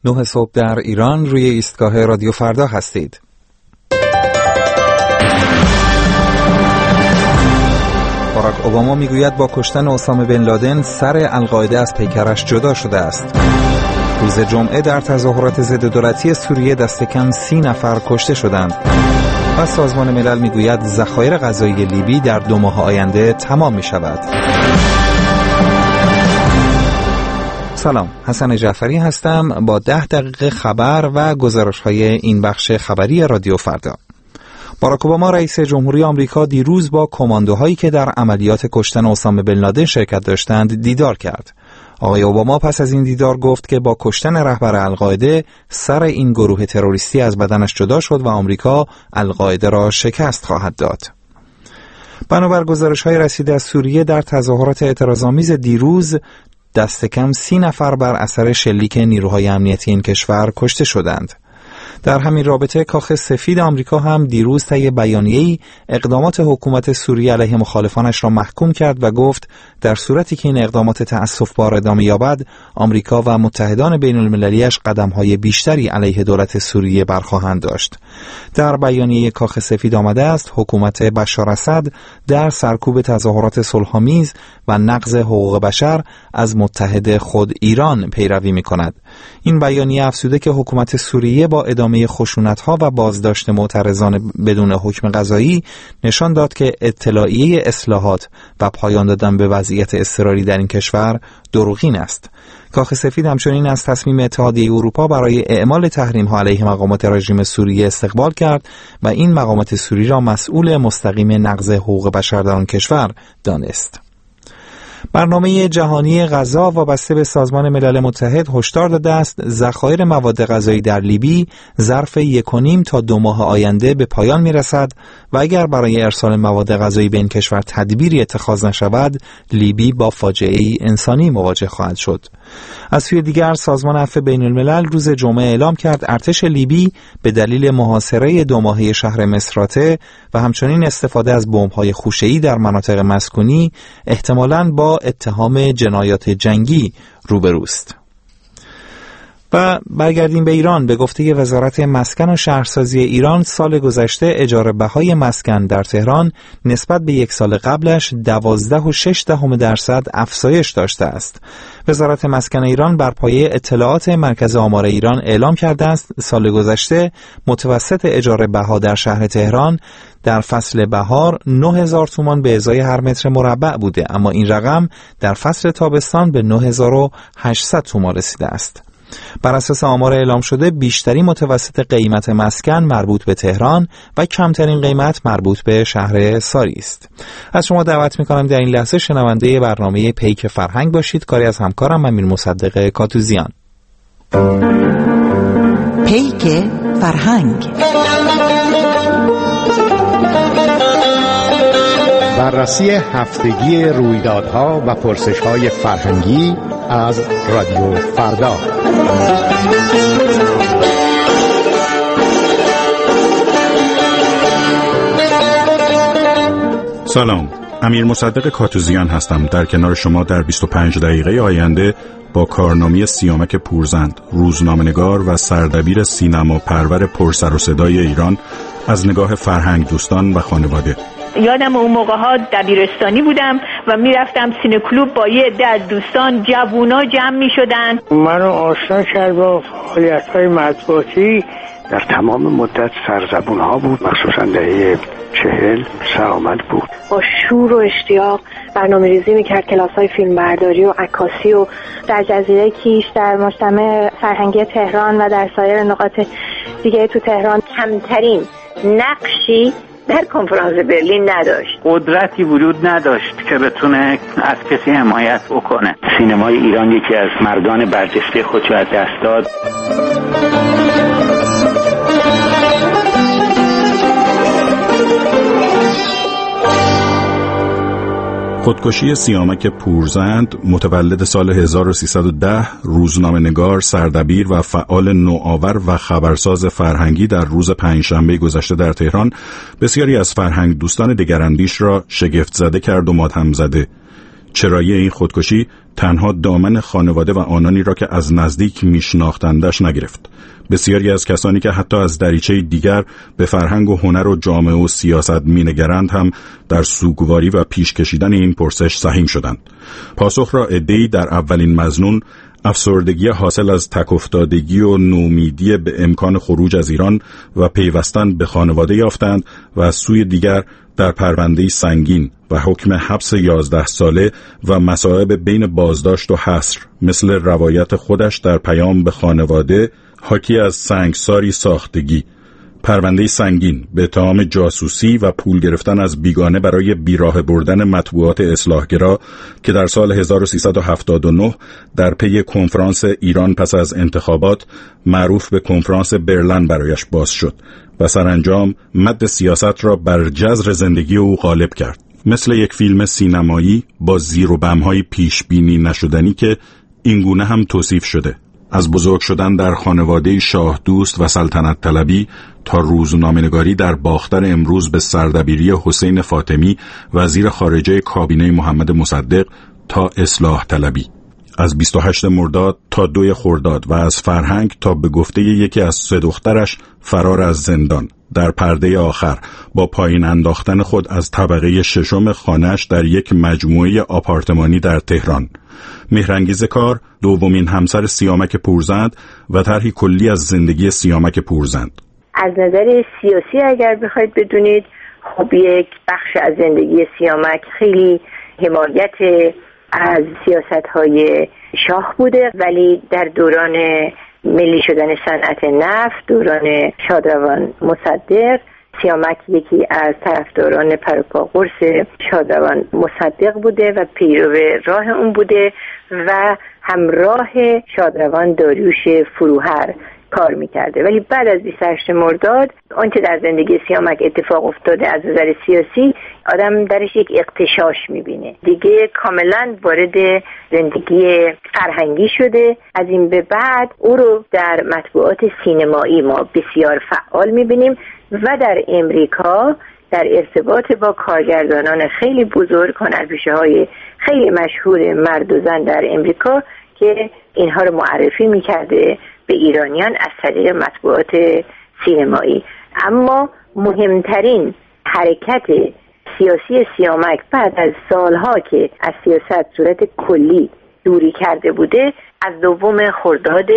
9 صبح در ایران روی ایستگاه رادیو فردا هستید. باراک اوباما میگوید با کشتن اسامه بن لادن سر القاعده از پیکرش جدا شده است. روز جمعه در تظاهرات ضد دولتی سوریه دست کم 30 نفر کشته شدند. و سازمان ملل میگوید ذخایر غذایی لیبی در 2 ماه آینده تمام می شود. سلام، حسن جعفری هستم با 10 دقیقه خبر و گزارش‌های این بخش خبری رادیو فردا. باراک اوباما رئیس جمهوری آمریکا دیروز با کماندوهایی که در عملیات کشتن اسامه بن لادن شرکت داشتند دیدار کرد. آقای اوباما پس از این دیدار گفت که با کشتن رهبر القاعده سر این گروه تروریستی از بدنش جدا شد و آمریکا القاعده را شکست خواهد داد. بنابر گزارش‌های رسیده از سوریه در تظاهرات اعتراض‌آمیز دیروز دست کم 30 نفر بر اثر شلیک نیروهای امنیتی این کشور کشته شدند. در همین رابطه کاخ سفید آمریکا هم دیروز طی بیانیه‌ای اقدامات حکومت سوریه علیه مخالفانش را محکوم کرد و گفت در صورتی که این اقدامات تأسف‌بار ادامه یابد، آمریکا و متحدان بین‌المللی‌اش قدم‌های بیشتری علیه دولت سوریه برخواهند داشت. در بیانیه کاخ سفید آمده است حکومت بشار اسد در سرکوب تظاهرات صلح‌آمیز و نقض حقوق بشر از متحد خود ایران پیروی می‌کند. این بیانیه افزوده که حکومت سوریه با ادامه خشونت‌ها و بازداشت معترضان بدون حکم قضایی نشان داد که اطلاعیه اصلاحات و پایان دادن به وضعیت اضطراری در این کشور دروغین است. کاخ سفید همچنین از تصمیم اتحادیه اروپا برای اعمال تحریم‌ها علیه مقامات رژیم سوریه استقبال کرد و این مقامات سوری را مسئول مستقیم نقض حقوق بشر در آن کشور دانست. برنامه جهانی غذا وابسته به سازمان ملل متحد هشدار داده است ذخایر مواد غذایی در لیبی ظرف 1.5 تا 2 ماه آینده به پایان میرسد و اگر برای ارسال مواد غذایی به این کشور تدبیری اتخاذ نشود، لیبی با فاجعه‌ای انسانی مواجه خواهد شد. از سوی دیگر سازمان عفو بین الملل روز جمعه اعلام کرد ارتش لیبی به دلیل محاصره 2 ماهه شهر مصراته و همچنین استفاده از بمب‌های خوشه‌ای در مناطق مسکونی احتمالاً با اتهام جنایات جنگی روبروست. و برگردیم به ایران. به گفته وزارت مسکن و شهرسازی ایران سال گذشته اجاره بهای مسکن در تهران نسبت به یک سال قبلش 12.6% افزایش داشته است. وزارت مسکن ایران بر پایه اطلاعات مرکز آمار ایران اعلام کرده است سال گذشته متوسط اجاره بها در شهر تهران در فصل بهار 9000 تومان به ازای هر متر مربع بوده، اما این رقم در فصل تابستان به 9800 تومان رسیده است. بر اساس آمار اعلام شده بیشترین متوسط قیمت مسکن مربوط به تهران و کمترین قیمت مربوط به شهر ساری است. از شما دعوت می‌کنم در این لحظه شنونده برنامه پیک فرهنگ باشید. کاری از همکارم امیر مصدق کاتوزیان. پیک فرهنگ، بررسی هفتگی رویدادها و پرسش‌های فرهنگی از رادیو فردا. سلام، امیر مصدق کاتوزیان هستم در کنار شما در 25 دقیقه آینده با کارنامه سیامک پورزند، روزنامه‌نگار و سردبیر سینما پرور پرسر و صدای ایران از نگاه فرهنگ دوستان و خانواده. یادم اون موقع ها دبیرستانی بودم و میرفتم سینه کلوب با یه عده دوستان جوونا جمع میشدن. منو آشنا کرد با فعالیت‌های مطبوعاتی. در تمام مدت سرزبون ها بود، مخصوصا دهه 40 سرآمد بود. با شور و اشتیاق برنامه ریزی میکرد کلاس‌های فیلمبرداری و عکاسی و در جزیره کیش، در مجتمع فرهنگی تهران و در سایر نقاط دیگه تو تهران کمترین نقشی در کنفرانس برلین نداشت. قدرتی وجود نداشت که بتونه از کسی حمایت بکنه. سینمای ایران یکی از مردان برجسته خودشو از دست داد. خودکشی سیامک پورزند متولد سال 1310 روزنامه‌نگار، سردبیر و فعال نوآور و خبرساز فرهنگی در روز پنجشنبه گذشته در تهران بسیاری از فرهنگ دوستان دگراندیش را شگفت زده کرد و ماتم زده. چرایی این خودکشی تنها دامن خانواده و آنانی را که از نزدیک میشناختندش نگرفت. بسیاری از کسانی که حتی از دریچه دیگر به فرهنگ و هنر و جامعه و سیاست مینگرند هم در سوگواری و پیش کشیدن این پرسش سهیم شدند. پاسخ را عده‌ای در اولین مظنون، افسردگی حاصل از تک افتادگی و نومیدی به امکان خروج از ایران و پیوستن به خانواده یافتند و از سوی دیگر در پرونده سنگین و حکم حبس 11 ساله و مصائب بین بازداشت و حصر مثل روایت خودش در پیام به خانواده حاکی از سنگساری ساختگی، پرونده سنگین به اتهام جاسوسی و پول گرفتن از بیگانه برای بیراه بردن مطبوعات اصلاحگرا که در سال 1379 در پی کنفرانس ایران پس از انتخابات معروف به کنفرانس برلین برایش باز شد و سرانجام مد سیاست را بر جذر زندگی او غالب کرد. مثل یک فیلم سینمایی با زیر و بم‌های پیش بینی نشدنی که اینگونه هم توصیف شده. از بزرگ شدن در خانواده شاه دوست و سلطنت طلبی تا روزنامه‌نگاری در باختر امروز به سردبیری حسین فاطمی وزیر خارجه کابینه محمد مصدق تا اصلاح طلبی. از 28 مرداد تا 2 خرداد و از فرهنگ تا به گفته یکی از 3 دخترش فرار از زندان در پرده آخر با پایین انداختن خود از طبقه 6 خانه‌اش در یک مجموعه آپارتمانی در تهران. مهرانگیز کار، دومین همسر سیامک پورزند و طرحی کلی از زندگی سیامک پورزند. از نظر سیاسی اگر بخواید بدونید، خب یک بخش از زندگی سیامک خیلی حمایت از سیاست‌های شاه بوده، ولی در دوران ملی شدن صنعت نفت، دوران شادروان مصدق، سیامک یکی از طرفداران پروپا قرص شادروان مصدق بوده و پیرو راه اون بوده و همراه شادروان داریوش فروهر کار میکرده. ولی بعد از 28 مرداد آنچه در زندگی سیامک اتفاق افتاده از نظر سیاسی، آدم درش یک اغتشاش میبینه. دیگه کاملا وارد زندگی فرهنگی شده. از این به بعد او رو در مطبوعات سینمایی ما بسیار فعال میبینیم و در امریکا در ارتباط با کارگردانان خیلی بزرگ، هنرپیشه‌های خیلی مشهور مرد و زن در امریکا که اینها رو معرفی میکرده به ایرانیان از طریق مطبوعات سینمایی. اما مهمترین حرکت سیاسی سیامک بعد از سالها که از سیاست صورت کلی دوری کرده بوده، از 2 خرداد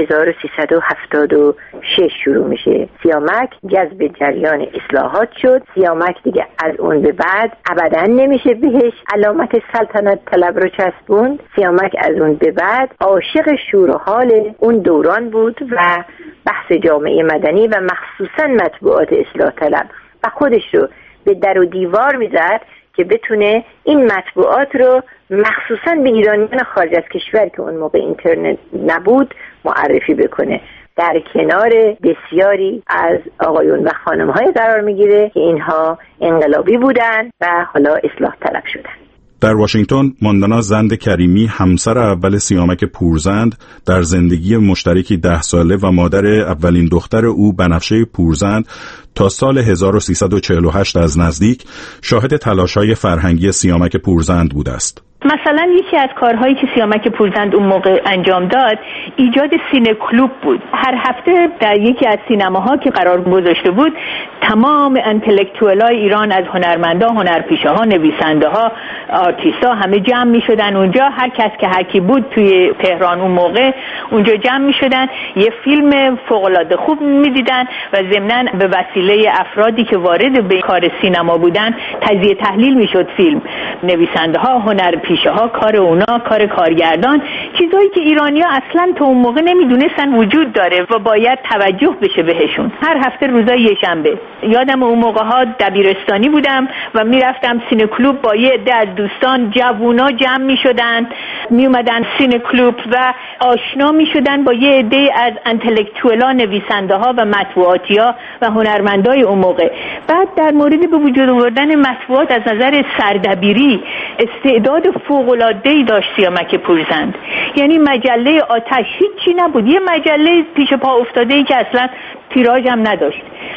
1376 شروع میشه. سیامک جذب جریان اصلاحات شد. سیامک دیگه از اون به بعد ابداً نمیشه بهش علامت سلطنت طلب رو چسبوند. سیامک از اون به بعد عاشق شور و حال اون دوران بود و بحث جامعه مدنی و مخصوصاً مطبوعات اصلاح طلب و خودش رو به در و دیوار میزد که بتونه این مطبوعات رو مخصوصاً به ایرانیان خارج از کشور که اون موقع اینترنت نبود معرفی بکنه. در کنار بسیاری از آقایون و خانم‌های قرار میگیره که اینها انقلابی بودن و حالا اصلاح طلب شدن. در واشنگتن ماندانا زند کریمی، همسر اول سیامک پورزند، در زندگی مشترکی 10 ساله و مادر اولین دختر او بنفشه پورزند تا سال 1348 از نزدیک شاهد تلاش‌های فرهنگی سیامک پورزند بوده است. مثلا یکی از کارهایی که سیامک پورزند اون موقع انجام داد ایجاد سینه کلوب بود. هر هفته در یکی از سینماها که قرار گذاشته بود تمام انتلکتوئلای ایران از هنرمندا، هنرپیشه‌ها، نویسنده‌ها، آرتیست‌ها همه جمع می‌شدن اونجا. هر کس که هر کی بود توی تهران اون موقع اونجا جمع می‌شدن، یه فیلم فوق‌العاده خوب می‌دیدن و ضمناً به وسیله افرادی که وارد به کار سینما بودن تجزیه تحلیل می‌شد فیلم. نویسنده‌ها، هنرپیشه‌ها، کار اونا، کار کارگردان، چیزایی که ایرانی‌ها اصلاً تا اون موقع نمی‌دونستن وجود داره و باید توجه بشه بهشون. هر هفته روزای یکشنبه. یادم اون موقع‌ها دبیرستانی بودم و میرفتم سینه کلوب با یه عده از دوستان، جوونا جمع میشدن، میومدن سینه کلوب و آشنا میشدن با یه عده از انتلکتوئلا، نویسنده‌ها و مطبوعاتی‌ها و هنرمندای اون موقع. بعد در مورد به وجود آوردن مطبوعات از نظر سردبیری استعداد فوق‌العاده‌ای داشت سیامک پورزند. یعنی مجله آتش هیچی نبود، یه مجله پیش پا افتاده‌ای که اصلا تیراژ هم نداشت،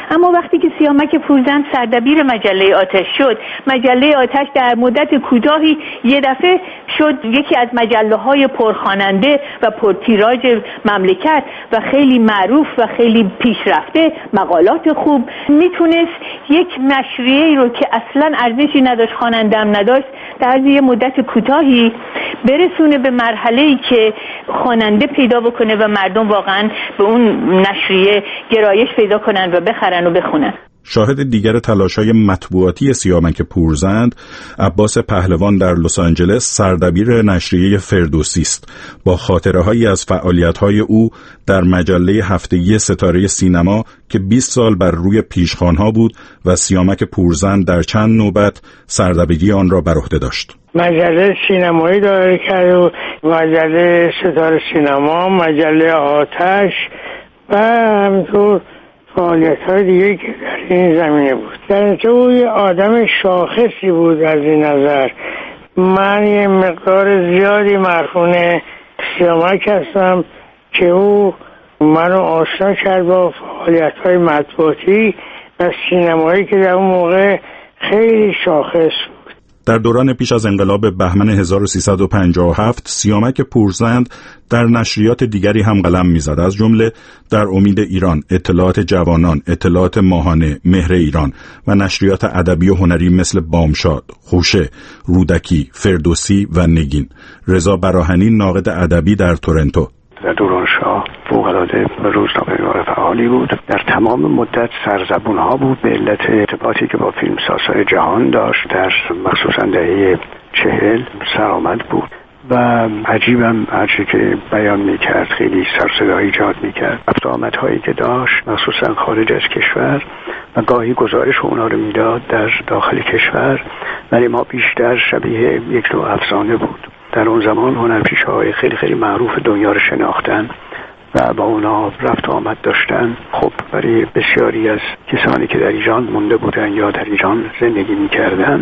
اما وقتی که سیامک پورزند سردبیر مجله آتش شد، مجله آتش در مدت کوتاهی یه دفعه شد یکی از مجله‌های پرخواننده و پرتیراژ مملکت و خیلی معروف و خیلی پیشرفته، مقالات خوب. میتونست یک نشریه‌ای رو که اصلاً ارزشی نداشت، خواننده هم نداشت، در یه مدت کوتاهی برسونه به مرحله‌ای که خواننده پیدا بکنه و مردم واقعاً به اون نشریه گرایش پیدا کنن و بخرن و بخونن. شاهد دیگر تلاش‌های مطبوعاتی سیامک پورزند، عباس پهلوان در لس آنجلس سردبیر نشریه فردوسی است. با خاطره‌هایی از فعالیت‌های او در مجله هفتگی ستاره سینما که 20 سال بر روی پیشخوان‌ها بود و سیامک پورزند در چند نوبت سردبیری آن را بر عهده داشت. مجله سینمایی داره کرد و مجله ستاره سینما، مجله آتش و همینطور فعالیت‌های دیگه که در این زمینه بود. در اینجا او یه آدم شاخصی بود از این نظر. من یه مقدار زیادی مرهون سیامک هستم که او منو آشنا کرد با فعالیت‌های مطبوعاتی و سینمایی که در اون موقع خیلی شاخص بود. در دوران پیش از انقلاب بهمن 1357 سیامک پورزند در نشریات دیگری هم قلم می‌زد، از جمله در امید ایران، اطلاعات جوانان، اطلاعات ماهانه، مهر ایران و نشریات ادبی و هنری مثل بامشاد، خوشه، رودکی، فردوسی و نگین. رضا براهنی ناقد ادبی در تورنتو: در دوران شاه فوق‌العاده روزنامه‌نگار فعالی بود. در تمام مدت سرزبون‌ها بود به علت ارتباطی که با فیلمسازهای جهان داشت. در مخصوصا دهه 40 سرآمد بود و عجیبم هرچی که بیان میکرد خیلی سرصدا ایجاد میکرد. رفت و آمدهایی که داشت مخصوصا خارج از کشور و گاهی گزارش اونا رو میداد در داخل کشور، ولی ما بیشتر شبیه یک نوع افسانه بود. در اون زمان هنرپیشه‌های خیلی خیلی معروف دنیا رو شناختن و با اونا رفت و آمد داشتن. خب برای بسیاری از کسانی که در ایران مونده بودن یا در ایران زندگی میکردن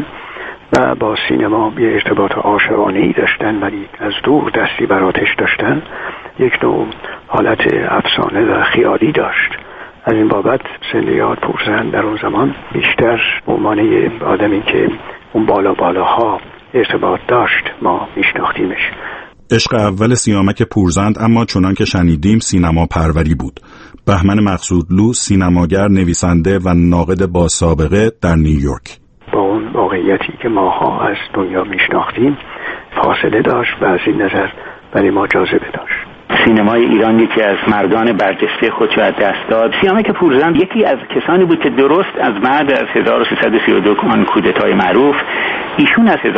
و با سینما یه ارتباط عاشقانه‌ای داشتن ولی از دور دستی بر آتش داشتن، یک نوع حالت افسانه و خیالی داشت. از این بابت زندیات پورزند در اون زمان بیشتر به عنوان آدمی که اون بالاها ارتباط داشت ما میشناختیمش. عشق اول سیامک پورزند اما چنان که شنیدیم سینما پروری بود. بهمن مقصودلو سینماگر، نویسنده و ناقد با سابقه در نیویورک: با اون واقعیتی که ماها از دنیا میشناختیم فاصله داشت و از این نظر برای ما جاذبه داشت. سینمای ایران یکی از مردان برجسته خودشو از دست داد. سیامک پورزند یکی از کسانی بود که درست از بعد از 1332 آن کودتای معروف، ایشون از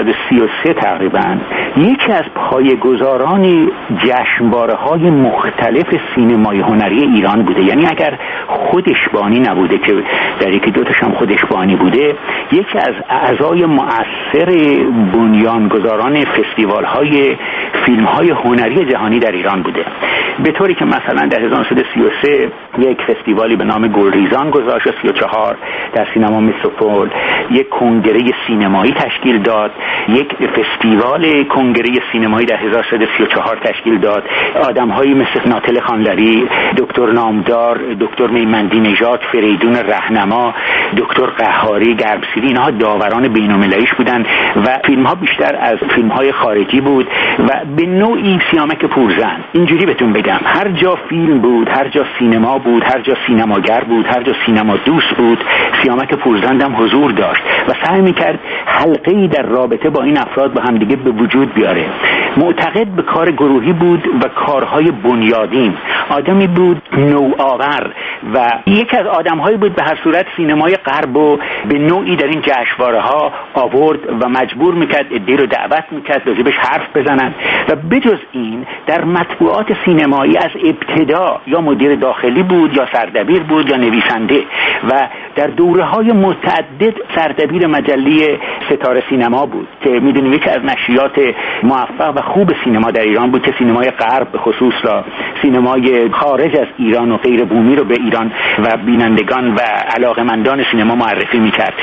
1333 تقریبا یکی از پایه‌گذاران جشنواره‌های مختلف سینمای هنری ایران بوده. یعنی اگر خودش بانی نبوده که در یکی دو تاش هم خودش بانی بوده، یکی از اعضای مؤثر بنیانگذاران فستیوال‌های فیلم‌های هنری جهانی در ایران بوده. به طوری که مثلا در 1933 یک فستیوالی به نام گلریزان گذاشت و 34 در سینما متروپول یک کنگره سینمایی تشکیل داد، یک فستیوال کنگره سینمایی در 1334 تشکیل داد. آدم‌هایی مثل ناتل خانلری، دکتر نامدار، دکتر میمندی نژاد، فریدون رهنما، دکتر قهاری، گربسیری، اینها داوران بین‌المللیش بودن و فیلم‌ها بیشتر از فیلم‌های خارجی بود و به نوعی سیامک پورزند، اینجوری بهتون بگم، هر جا فیلم بود، هر جا سینما بود، هر جا سینماگر بود، هر جا سینما دوست بود، سیامک پورزند هم حضور داشت و سعی می‌کرد حلقه‌ای در رابطه با این افراد با همدیگه به وجود بیاره. معتقد به کار گروهی بود و کارهای بنیادین. آدمی بود نوآور و یکی از آدم‌هایی بود به هر صورت سینمای غرب رو به نوعی در این جشنواره‌ها آورد و مجبور می‌کرد عده‌ای رو دعوت می‌کرد راجبش حرف بزنن و بجز این در مطبوعات سینمایی از ابتدا یا مدیر داخلی بود یا سردبیر بود یا نویسنده و در دوره‌های متعدد سردبیر مجله ستاره سینما بود که می‌دونیم یکی از نشریات موفق و خوب سینما در ایران بود که سینمای غرب به خصوص را، سینمای خارج از ایران و غیر بومی رو به ایران و بینندگان و علاقمندان سینما معرفی می‌کرد.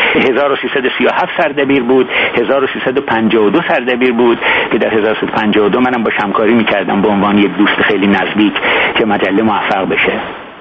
1337 سردبیر بود، 1352 سردبیر بود که در 1352 منم باش همکاری می‌کردم به عنوان یک دوست خیلی نزدیک که مجله موفق بشه.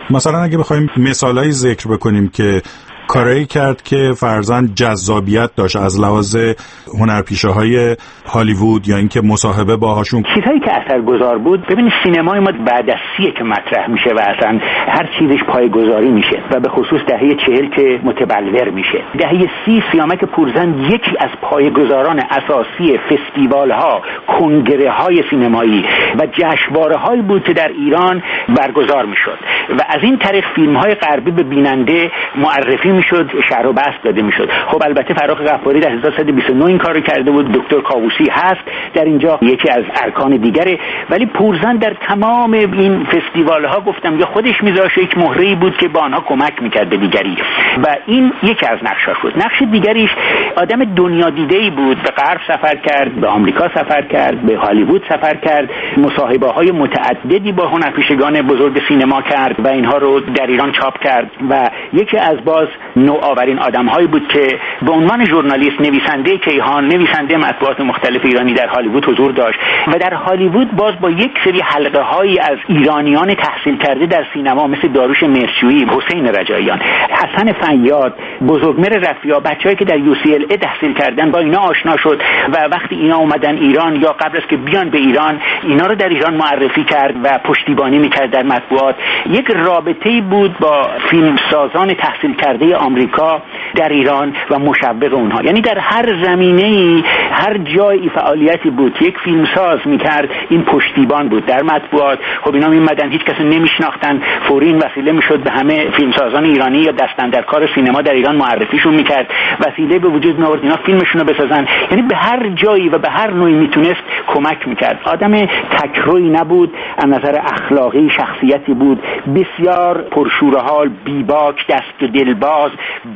مثلا اگه بخوایم مثالایی ذکر بکنیم که کارایی کرد که فرضاً جذابیت داشت از لحاظ هنرپیشه‌های هالیوود یا اینکه مصاحبه باهاشون، چیزایی که اثرگذار بود. ببینید سینمای ما بعد از 30 که مطرح میشه و اصلا هر چیزش پایه‌گذاری میشه و به خصوص دهه 40 که متبلور میشه. دهه 30 سیامک پورزن یکی از پایه‌گذاران اساسی فستیوال‌ها، کنگره‌های سینمایی و جشنواره‌هایی بود که در ایران برگزار میشد و از این طریق فیلم‌های غربی به بیننده معرفی میشد، شرح و بسط داده میشد. خب البته فراخ غفاری در 1329 این کارو کرده بود، دکتر کاووسی هست در اینجا یکی از ارکان دیگره، ولی پورزن در تمام این فستیوال ها گفتم یا خودش میذاشت، یک مهره‌ای بود که با آنها کمک میکرد به دیگری و این یکی از نقشاش بود. نقش دیگریش آدم دنیا دیده‌ای بود، به غرب سفر کرد، به آمریکا سفر کرد، به هالیوود سفر کرد، مصاحبه های متعددی با هنرپیشگان بزرگ سینما کرد و اینها رو در ایران چاپ کرد و یکی از باز نوآورین آدم‌هایی بود که به عنوان ژورنالیست، نویسنده کیهان، نویسنده مطبوعات مختلف ایرانی در هالیوود حضور داشت و در هالیوود باز با یک سری حلقه‌هایی از ایرانیان تحصیل کرده در سینما مثل داریوش مصری‌جویی، حسین رجاییان، حسن فیاض، بزرگمر رفیع، بچه‌ای که در UCLA تحصیل کردن، با اینا آشنا شد و وقتی اینا اومدن ایران یا قبل از که بیان به ایران، اینا رو در ایران معرفی کرد و پشتیبانی می‌کرد در مطبوعات. یک رابطه‌ای بود با فیلمسازان تحصیل کرده آمریکا در ایران و مشوق اونها، یعنی در هر زمینه‌ای، هر جایی فعالیتی بود یک فیلمساز میکرد، این پشتیبان بود در مطبوعات. خب اینا میمدن، هیچ کس نمیشناختن، فوری این وسیله میشد به همه فیلمسازان ایرانی یا دستاندرکار سینما در ایران معرفیشون میکرد، وسیله به وجود میآورد اینا فیلمشون رو بسازن. یعنی به هر جایی و به هر نوعی میتونست کمک میکرد. آدم تکروی نبود، از نظر اخلاقی شخصیتی بود بسیار پرشور حال، بیباک، دست و دلباز،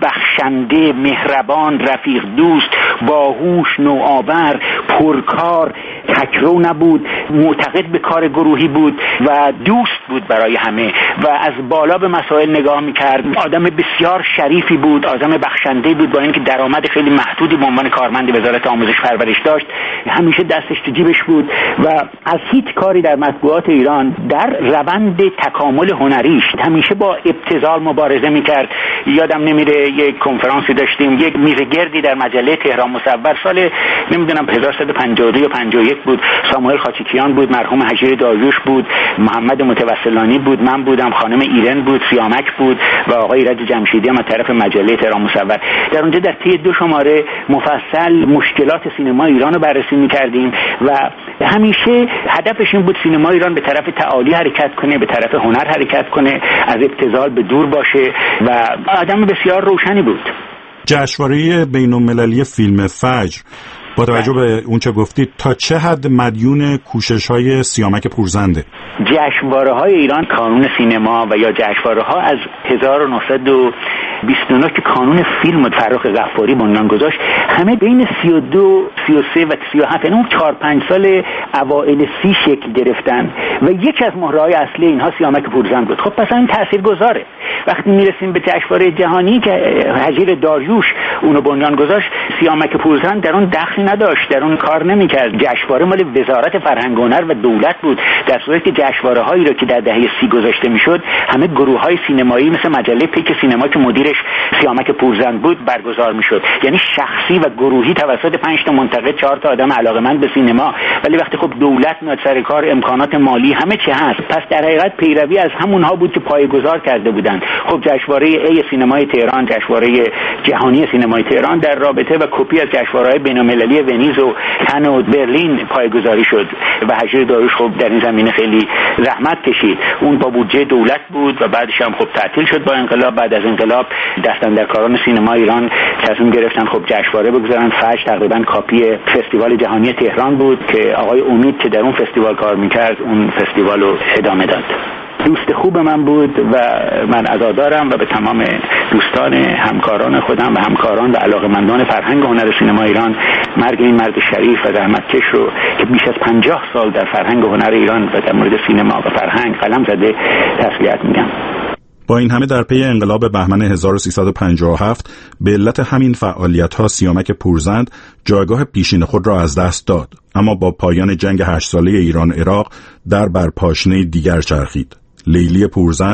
بخشنده، مهربان، رفیق دوست، باهوش، نوآور، پرکار، تکرو نبود، معتقد به کار گروهی بود و دوست بود برای همه و از بالا به مسائل نگاه میکرد. آدم بسیار شریفی بود، آدم بخشنده بود، با اینکه درآمد خیلی محدودی به عنوان کارمند وزارت آموزش پرورش داشت، همیشه دستش تو جیبش بود و از هیچ کاری در مطبوعات ایران در روند تکامل هنریش همیشه با ابتذال مبارزه میکرد. یادم نمیره یک کنفرانسی داشتیم، یک میز گردی در مجله تهران مصور، سال نمیدونم 1152 یا 51 بود. ساموئل خاچیکیان بود، مرحوم هجیر داریوش بود، محمد متوسلانی بود، من بودم، خانم ایرن بود، سیامک بود و آقای ایرج جمشیدی هم از طرف مجله تهران مصور. در اونجا در طی 2 شماره مفصل مشکلات سینما ایران رو بررسی می‌کردیم و همیشه هدفش این بود سینما ایران به طرف تعالی حرکت کنه، به طرف هنر حرکت کنه، از ابتذال به دور باشه و آدم بسیار روشنی بود. جشنواره بین‌المللی فیلم فجر با توجه به اون چه گفتید تا چه حد مدیون کوشش‌های سیامک پورزنده؟ جشنواره‌های ایران، کانون سینما و یا جشنواره‌ها از 1929 که کانون فیلم فرخ غفاری بنیان گذاشت، همه بین 32 33 و 37، یعنی اون 4-5 سال اوایل 30 شکل گرفتن و یکی از مهره‌های اصلی اینها سیامک پورزن بود. خب پس این تاثیرگذاره. وقتی میرسیم به جشنواره جهانی که هجیر داریوش اونو بنیان گذاشت، سیامک پورزن در اون دخلی نداشت، در اون کار نمی‌کرد. جشنواره مال وزارت فرهنگ و هنر و دولت بود، در صورتی که جشنواره‌هایی رو که در دهه 30 گذاشته میشد همه گروه‌های سینمایی مثل مجله پیک سینما که مدیرش سیامک پورزن بود برگزار میشد. یعنی شخصی و گروهی توسط 5 تا منتقد، 4 تا آدم علاقه‌مند به سینما. ولی وقتی خب دولت میاد سر کار، امکانات مالی همه چی هست، پس در حقیقت پیروی از همونها بود که پایه‌گذار کرده بودند. خب جشنواره ای سینمای تهران، جشنواره جهانی سینمای تهران در رابطه و کپی از جشنواره‌های بین‌المللی ونیز و کن و برلین پایه‌گذاری شد و هجیر داریوش خب در این زمینه خیلی زحمت کشید. اون با بودجه دولت بود و بعدش هم خب تعطیل شد با انقلاب. بعد از انقلاب دستاندرکاران سینما ایران تصمیم گرفتن خب جشنواره بگذارن. فجر تقریبا کاپی فستیوال جهانی تهران بود که آقای امید که در اون فستیوال کار می‌کرد اون فستیوال رو ادامه داد. دوست خوب من بود و من عزادارم و به تمام دوستان همکاران خودم و همکاران و علاقه‌مندان فرهنگ و هنر سینما ایران مرگ این مرد شریف و زحمتکش رو که بیش از 50 سال در فرهنگ و هنر ایران و در مورد سینما و فرهنگ قلم زده تسلیت میگم. با این همه در پی انقلاب بهمن 1357 به علت همین فعالیت‌ها سیامک پورزند جایگاه پیشین خود را از دست داد، اما با پایان جنگ 8 ساله ایران عراق در بر پاشنه دیگر چرخید. لیلی پورزند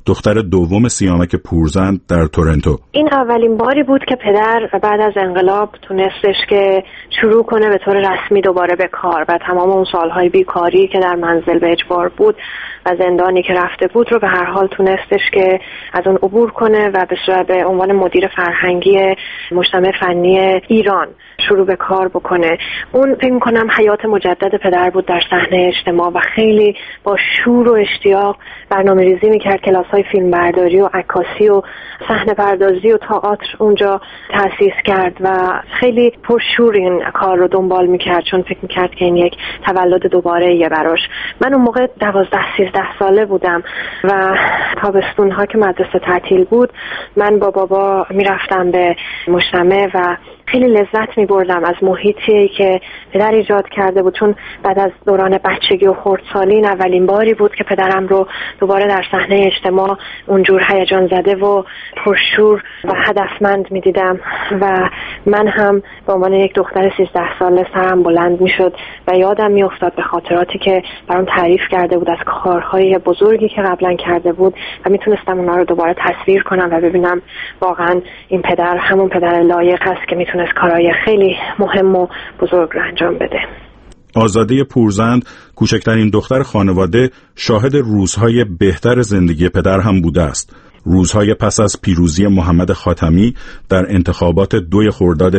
دختر دوم سیامک پورزند در تورنتو. این اولین باری بود که پدر بعد از انقلاب تونستش که شروع کنه به طور رسمی دوباره به کار و تمام اون سالهای بیکاری که در منزل به اجبار بود و زندانی که رفته بود رو به هر حال تونستش که از اون عبور کنه و به عنوان مدیر فرهنگی مجتمع فنی ایران شروع به کار بکنه. اون فکر می‌کنم حیات مجدد پدر بود در صحنه اجتماع و خیلی با شور و اشتیاق برنامه‌ریزی می‌کرد. کلاس‌های فیلمبرداری و عکاسی و صحنه‌پردازی و تئاتر اونجا تأسیس کرد و خیلی پرشور این کار رو دنبال می‌کرد، چون فکر می‌کرد که این یک تولد دوباره‌ایه براش. من اون موقع 12-13 ساله بودم و تابستون‌ها که مدرسه تعطیل بود من با بابا می‌رفتم به مجتمع و خیلی لذت می‌بردم از محیطی که پدر ایجاد کرده بود، چون بعد از دوران بچگی و خردسالی این اولین باری بود که پدرم رو دوباره در صحنه اجتماع اونجور هیجان زده و پرشور و هدفمند می‌دیدم و من هم به عنوان یک دختر 13 ساله سرم بلند می‌شد و یادم می‌افتاد به خاطراتی که برام تعریف کرده بود از کارهای بزرگی که قبلا کرده بود و میتونستم اونا رو دوباره تصویر کنم و ببینم واقعا این پدر همون پدر لایق است که میتونست کارهای خیلی مهم و بزرگ رو انجام بده. آزاده پورزند، کوچکترین دختر خانواده، شاهد روزهای بهتر زندگی پدر هم بوده است. روزهای پس از پیروزی محمد خاتمی در انتخابات 2 خرداد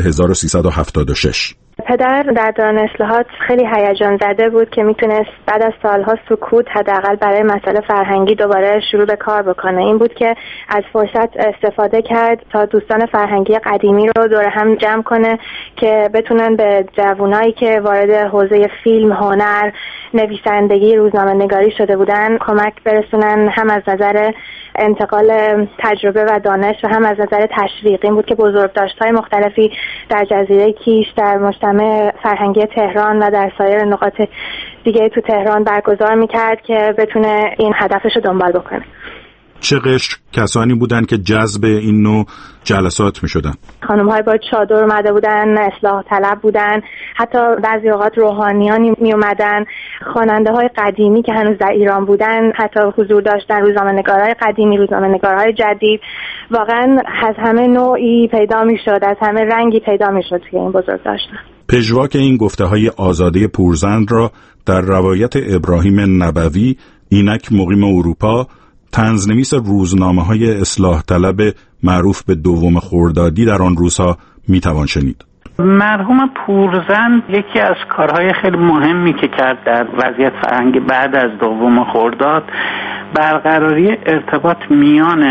1376. پدر در دوران اصلاحات خیلی هیجان زده بود که میتونست بعد از سالها سکوت حداقل برای مسائل فرهنگی دوباره شروع به کار بکنه. این بود که از فرصت استفاده کرد تا دوستان فرهنگی قدیمی رو دور هم جمع کنه که بتونن به جوانایی که وارد حوزه فیلم، هنر، نویسندگی، روزنامه‌نگاری شده بودن کمک برسونن، هم از نظر انتقال تجربه و دانش و هم از نظر تشویق. این بود که بزرگداشت‌های مختلفی در جزیره کیش، در مجتمع فرهنگی تهران و در سایر نقاط دیگه تو تهران برگزار می‌کرد که بتونه این هدفش رو دنبال بکنه. چه قشر کسانی بودن که جذب این نوع جلسات می‌شدن؟ خانم‌های با چادر اومده بودن، اصلاح طلب بودن، حتی بعضی اوقات روحانیانی می اومدن، خواننده‌های قدیمی که هنوز در ایران بودن حتی حضور داشتن، روزنامه‌نگارای قدیمی، روزنامه‌نگارای جدید. واقعا از همه نوعی پیدا می‌شد، از همه رنگی پیدا می‌شد توی این بزرگداشتن. پژواک این گفته‌های آزاده پورزند را در روایت ابراهیم نبوی، اینک مقیم اروپا، طنزنویس روزنامه‌های اصلاح طلب معروف به 2 خردادی در آن روزها میتوان شنید. مرحوم پورزند یکی از کارهای خیلی مهمی که کرد در وضعیت فرهنگی بعد از 2 خرداد برقراری ارتباط میان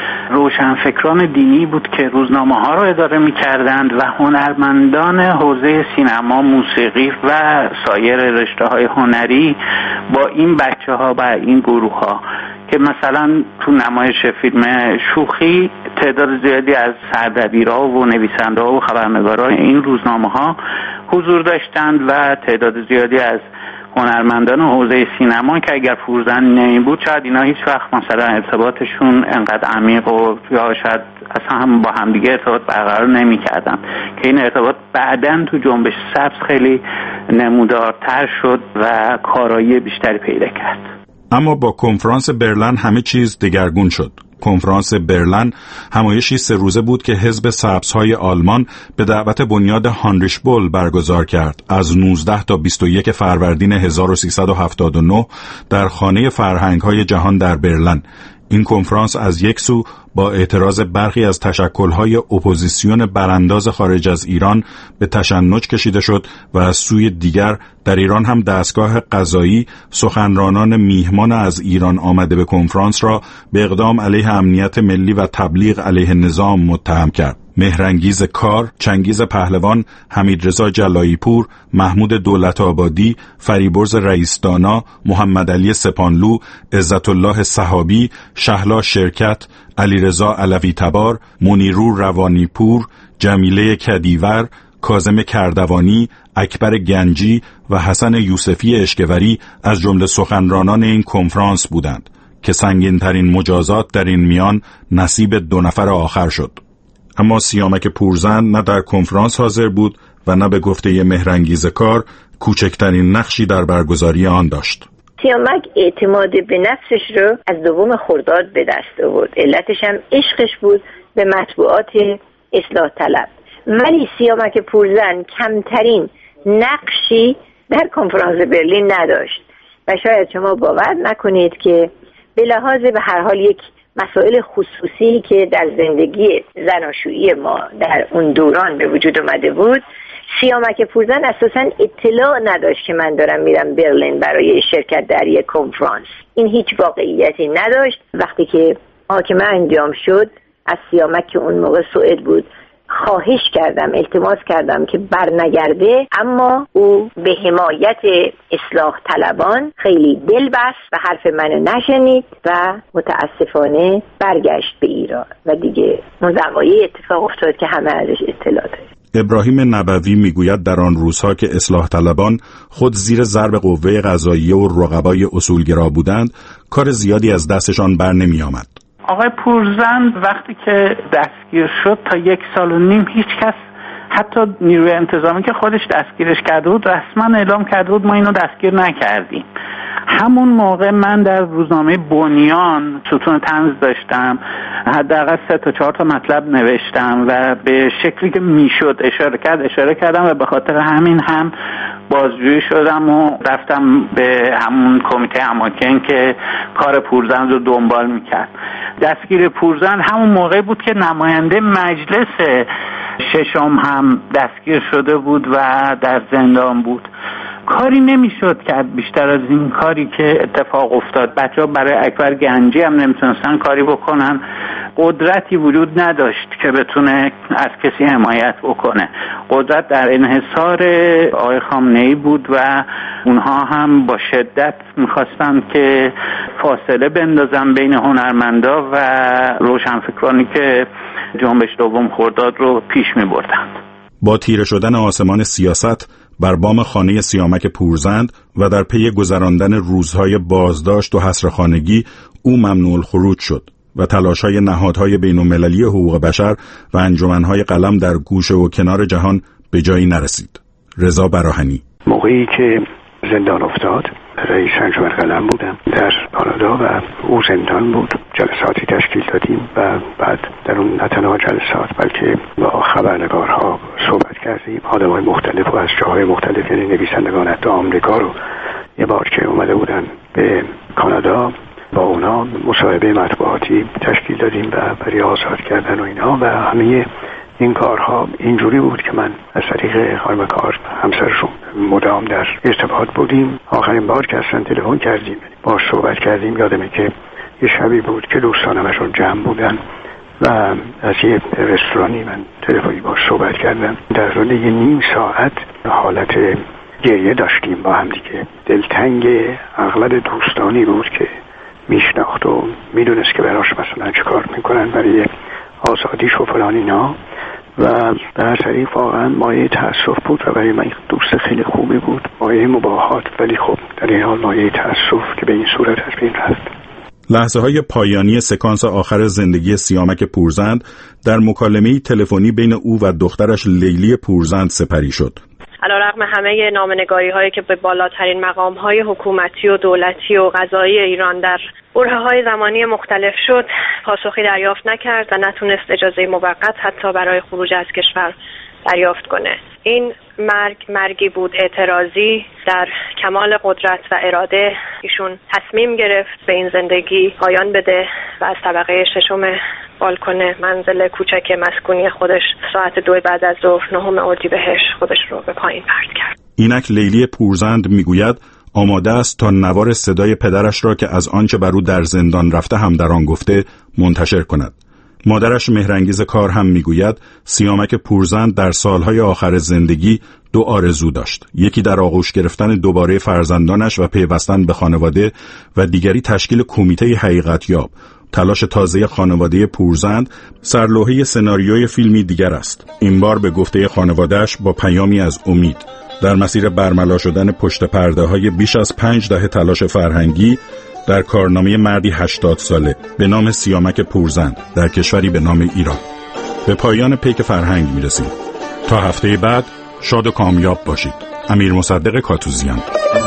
روشنفکران دینی بود که روزنامه‌ها رو اداره می‌کردند و هنرمندان حوزه سینما، موسیقی و سایر رشته‌های هنری با این بچه‌ها و این گروه‌ها که مثلا تو نمایش فیلم شوخی تعداد زیادی از سردبیرها و نویسنده‌ها و خبرنگاران این روزنامه‌ها حضور داشتند و تعداد زیادی از هنرمندان حوزه سینما که اگر پورزند نمی بود شاید اینا هیچ وقت مثلا ارتباطشون انقدر عمیق و یا شاید اصلا هم با همدیگه ارتباط برقرار نمی‌کردن که این ارتباط بعداً تو جنبش سبز خیلی نمودارتر شد و کارایی بیشتری پیدا کرد. اما با کنفرانس برلین همه چیز دگرگون شد. کنفرانس برلین همایشی 3 روزه بود که حزب سبزهای آلمان به دعوت بنیاد هانریش بول برگزار کرد از 19 تا 21 فروردین 1379 در خانه فرهنگ‌های جهان در برلین. این کنفرانس از یک سو با اعتراض برخی از تشکل‌های اپوزیسیون برانداز خارج از ایران به تشنج کشیده شد و از سوی دیگر در ایران هم دستگاه قضایی سخنرانان میهمان از ایران آمده به کنفرانس را به اقدام علیه امنیت ملی و تبلیغ علیه نظام متهم کرد. مهرانگیز کار، چنگیز پهلوان، حمیدرضا جلایی پور، محمود دولت آبادی، فریبرز رئیسدانا، محمد علی سپانلو، عزت الله صحابی، شهلا شرکت، علیرضا علوی تبار، منیرو روانی پور، جمیله کدیور، کاظم کردوانی، اکبر گنجی و حسن یوسفی اشکوری از جمله سخنرانان این کنفرانس بودند که سنگین‌ترین مجازات در این میان نصیب 2 نفر آخر شد. اما سیامک پورزند نه در کنفرانس حاضر بود و نه به گفته مهرانگیز کار کوچکترین نقشی در برگزاری آن داشت. سیامک اعتماد به نفسش رو از 2 خرداد به دست آورد. علتش هم عشقش بود به مطبوعات اصلاح طلب. ولی سیامک پورزن کمترین نقشی در کنفرانس برلین نداشت و شاید شما باور نکنید که به لحاظ به هر حال یک مسائل خصوصی که در زندگی زناشویی ما در اون دوران به وجود اومده بود، سیامک پورزن اساساً اطلاع نداشت که من دارم میرم برلین برای شرکت در یک کنفرانس. این هیچ واقعیتی نداشت. وقتی که محاکمه انجام شد از سیامک که اون موقع سوئد بود خواهش کردم، التماس کردم که برنگرده، اما او به حمایت اصلاح طلبان خیلی دل بست و حرف منو نشنید و متاسفانه برگشت به ایران و دیگه اون وقایع اتفاق افتاد که همه ازش اطلاع داریم. ابراهیم نبوی میگوید در آن روزها که اصلاح طلبان خود زیر ضرب قوه قضاییه و رقبای اصولگرا بودند، کار زیادی از دستشان بر نمی آمد. آقای پورزند وقتی که دستگیر شد تا 1.5 سال هیچ کس، حتی نیروی انتظامی که خودش دستگیرش کرده بود، رسما اعلام کرده بود ما اینو دستگیر نکردیم. همون موقع من در روزنامه بنیان ستون طنز داشتم، حداقل 3 تا 4 تا مطلب نوشتم و به شکلی که میشد اشاره کردم و به خاطر همین هم بازجویی شدم و رفتم به همون کمیته اماکن که کار پورزند رو دنبال میکرد. دستگیر پورزند همون موقع بود که نماینده مجلس ششم هم دستگیر شده بود و در زندان بود. کاری نمیشد کرد بیشتر از این کاری که اتفاق افتاد. بچه‌ها برای اکبر گنجی هم نمیتونستن کاری بکنن. قدرتی وجود نداشت که بتونه از کسی حمایت بکنه. قدرت در انحصار آقای خامنه‌ای بود و اونها هم با شدت میخواستن که فاصله بندازن بین هنرمندا و روشنفکرانی که جنبش دوم خرداد رو پیش میبردند. با تیره شدن آسمان سیاست بر بام خانه سیامک پورزند و در پی گذراندن روزهای بازداشت و حصرخانگی او ممنوع الخروج شد و تلاش‌های نهادهای بین‌المللی حقوق بشر و انجمن‌های قلم در گوشه و کنار جهان به جایی نرسید. رضا براهنی: موقعی که زندان افتاد رئیس انجمن قلم بودم در کانادا و او زندان بود. جلساتی تشکیل دادیم و بعد در اون نه تنها جلسات بلکه با خبرنگارها صحبت کردیم. آدم‌های مختلف و از جاهای مختلف، یعنی نویسندگان حتی آمریکا رو یه بار که اومده بودن به کانادا با اونا مصاحبه مطبوعاتی تشکیل دادیم و برای آزاد کردن و اینا و همه این کارها اینجوری بود که من از طریق خانم کار همسرشون مدام در ارتباط بودیم. آخرین بار که اصلا تلفن کردیم باهاش صحبت کردیم یادمه که یه شبی بود که دوستانمشون جمع بودن و از یه رستورانی من تلفنی باهاش صحبت کردم. در طول یه نیم ساعت حالت گریه داشتیم با هم دیگه. دلتنگ اغلب دوستانی بود که میشناخت و میدونست که براش مثلا چه کار میکنن برای آزادیش و فلان اینا و در طریق واقعا مایه تأسف بود و برای من دوست خیلی خوبی بود، مایه مباهات، ولی خب در این حال مایه تأسف که به این صورت از بین رفت. لحظه های پایانی سکانس آخر زندگی سیامک پورزند در مکالمه‌ای تلفنی بین او و دخترش لیلی پورزند سپری شد. علیرغم همه نامه‌نگاری هایی که به بالاترین مقام های حکومتی و دولتی و قضایی ایران در برهه‌های زمانی مختلف شد، پاسخی دریافت نکرد و نتونست اجازه موقت حتی برای خروج از کشور دریافت کنه. این مرگی بود اعتراضی در کمال قدرت و اراده. ایشون تصمیم گرفت به این زندگی پایان بده و از طبقه 6 بالکن منزل کوچک مسکونی خودش ساعت 2 بعد از ظهر 9 اردیبهشت خودش رو به پایین پرت کرد. اینک لیلی پورزند میگوید آماده است تا نوار صدای پدرش را که از آنچه بر او در زندان رفته هم در آن گفته منتشر کند. مادرش مهرانگیز کار هم میگوید سیامک پورزند در سالهای آخر زندگی 2 آرزو داشت. یکی در آغوش گرفتن دوباره فرزندانش و پیوستن به خانواده و دیگری تشکیل کمیته حقیقت یاب. تلاش تازه خانواده پورزند سرلوحه سناریوی فیلمی دیگر است. این بار به گفته خانواده‌اش با پیامی از امید در مسیر برملا شدن پشت پرده‌های بیش از 5 دهه تلاش فرهنگی در کارنامه مردی 80 ساله به نام سیامک پورزند در کشوری به نام ایران. به پایان پیک فرهنگ میرسیم. تا هفته بعد شاد و کامیاب باشید. امیر مصدق کاتوزیان.